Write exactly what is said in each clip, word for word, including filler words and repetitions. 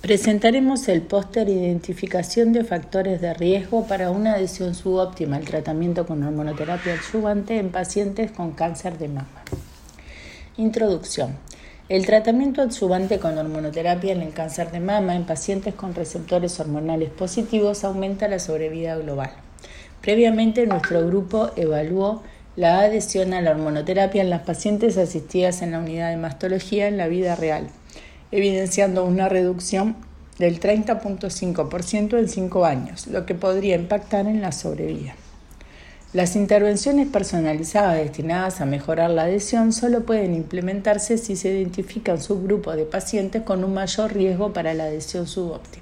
Presentaremos el póster Identificación de factores de riesgo para una adhesión subóptima al tratamiento con hormonoterapia adyuvante en pacientes con cáncer de mama. Introducción. El tratamiento adyuvante con hormonoterapia en el cáncer de mama en pacientes con receptores hormonales positivos aumenta la sobrevida global. Previamente, nuestro grupo evaluó la adhesión a la hormonoterapia en las pacientes asistidas en la unidad de mastología en la vida real, evidenciando una reducción del treinta punto cinco por ciento en cinco años, lo que podría impactar en la sobrevida. Las intervenciones personalizadas destinadas a mejorar la adhesión solo pueden implementarse si se identifica un subgrupo de pacientes con un mayor riesgo para la adhesión subóptima.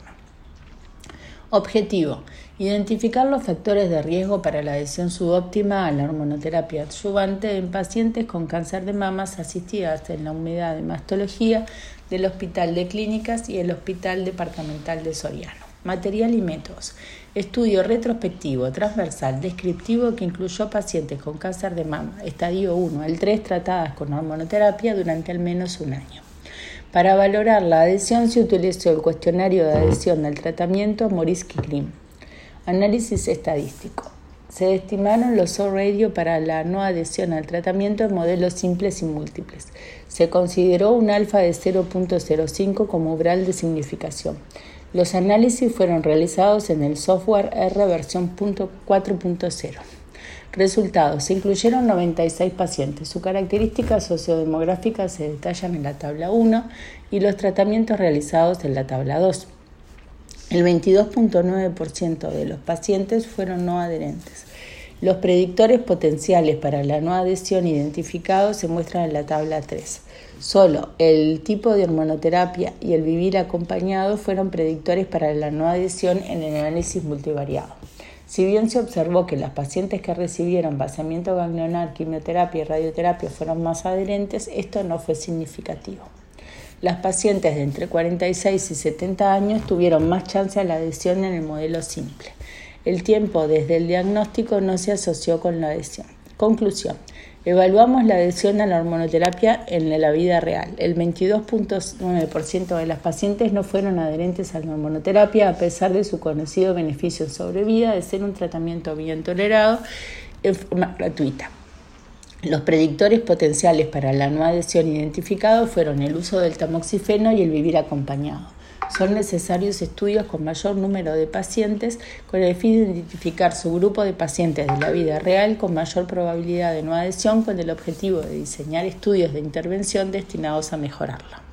Objetivo: identificar los factores de riesgo para la adhesión subóptima a la hormonoterapia adyuvante en pacientes con cáncer de mamas asistidas en la unidad de mastología del Hospital de Clínicas y el Hospital Departamental de Soriano. Material y métodos. Estudio retrospectivo, transversal, descriptivo que incluyó pacientes con cáncer de mama, estadio uno al tres, tratadas con hormonoterapia durante al menos un año. Para valorar la adhesión se utilizó el cuestionario de adhesión al tratamiento Morisky-Green. Análisis estadístico. Se estimaron los O-radio para la no adhesión al tratamiento en modelos simples y múltiples. Se consideró un alfa de cero punto cero cinco como umbral de significación. Los análisis fueron realizados en el software R versión cuatro punto cero. Resultados. Se incluyeron noventa y seis pacientes. Sus características sociodemográficas se detallan en la tabla uno y los tratamientos realizados en la tabla dos. El veintidós punto nueve por ciento de los pacientes fueron no adherentes. Los predictores potenciales para la no adhesión identificados se muestran en la tabla tres. Solo el tipo de hormonoterapia y el vivir acompañado fueron predictores para la no adhesión en el análisis multivariado. Si bien se observó que las pacientes que recibieron vaciamiento ganglionar, quimioterapia y radioterapia fueron más adherentes, esto no fue significativo. Las pacientes de entre cuarenta y seis y setenta años tuvieron más chance a la adhesión en el modelo simple. El tiempo desde el diagnóstico no se asoció con la adhesión. Conclusión. Evaluamos la adhesión a la hormonoterapia en la vida real. El veintidós punto nueve por ciento de las pacientes no fueron adherentes a la hormonoterapia a pesar de su conocido beneficio en sobrevida de ser un tratamiento bien tolerado en forma gratuita. Los predictores potenciales para la no adhesión identificados fueron el uso del tamoxifeno y el vivir acompañado. Son necesarios estudios con mayor número de pacientes con el fin de identificar su grupo de pacientes de la vida real con mayor probabilidad de no adhesión con el objetivo de diseñar estudios de intervención destinados a mejorarla.